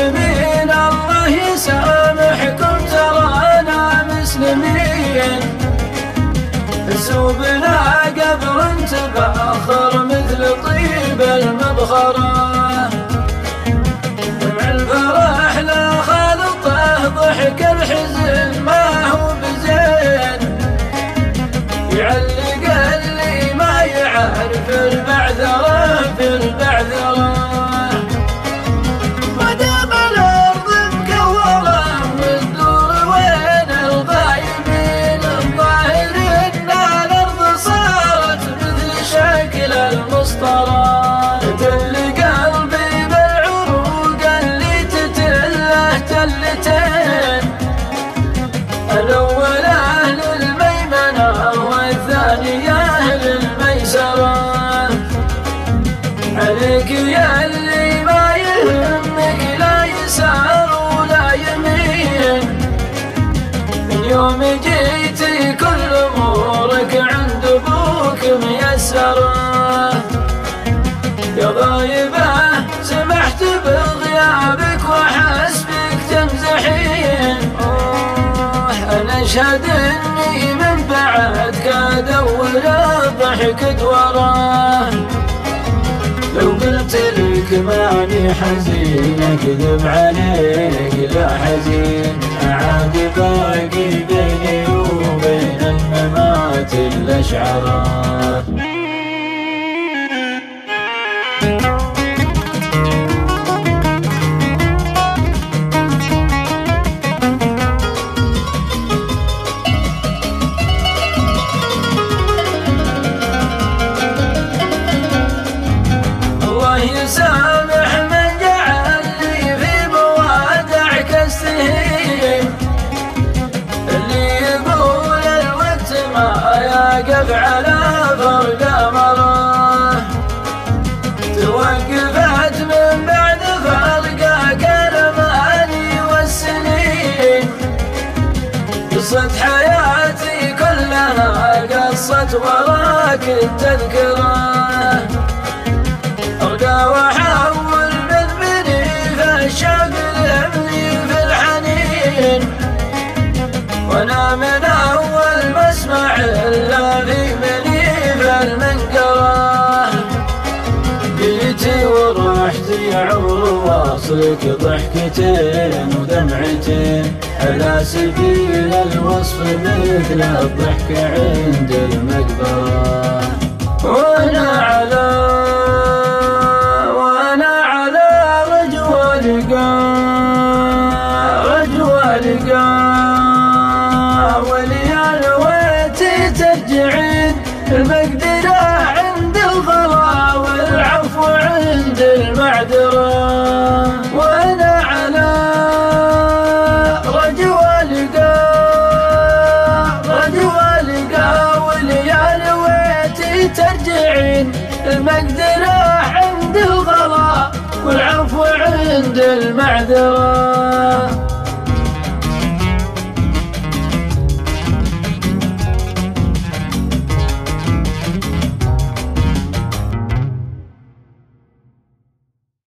مسلمين الله يسامحكم ترانا مسلمين، سوبنا قبر تبخر مثل طيب المبخرة، دمع الفرح لا خالطه ضحك الحزن ما هو بزين، يعلق اللي ما يعرف البعثرة في البعثرة، ودام الأرض مكورة والدور وين الغايبين، الظاهر إن الأرض صارت مثل شكل المسطرة، تل قلبي بالعروق اللي تتله تلتين، الأول أهل الميمنة والثاني أهل الميسرة، عليك يا اللي ما يهمك لا يسار ولا يمين، من يوم جيتي كل أمورك عند أبوك ميسرة، يا غايبة سمحت بغيابك وحسبك تمزحين، أنا أشهد إني من بعد كاد أول ضحكت وراه، لو قلت لك ماني حزين أكذب عليك لا حزين، عاد باقي بيني وبين الممات الأشعار. يسامح من جعل لي في موادعك السهيم، اللي يقول الوقت ما يقف على فرق مرة، توقفت من بعد فرقك الأماني والسنين، قصة حياتي كلها قصة وراك التذكرة، أرجع وأحول من بني في الشوق لابني في الحنين، وأنا من أول ما أسمع إلا في بني في المنقرة، جيتي ورحتي يا عمر واصلك ضحكتين ودمعتين، على سبيل الوصف مثل الضحك عند المقبرة، وأنا على وليال ويتي ترجعين، المقدرة عند الغلا والعفو عند المعذرة، وأنا على رجوى لقاء وليال ويتي ترجعين، المقدرة عند الغلا والعفو عند المعذرة.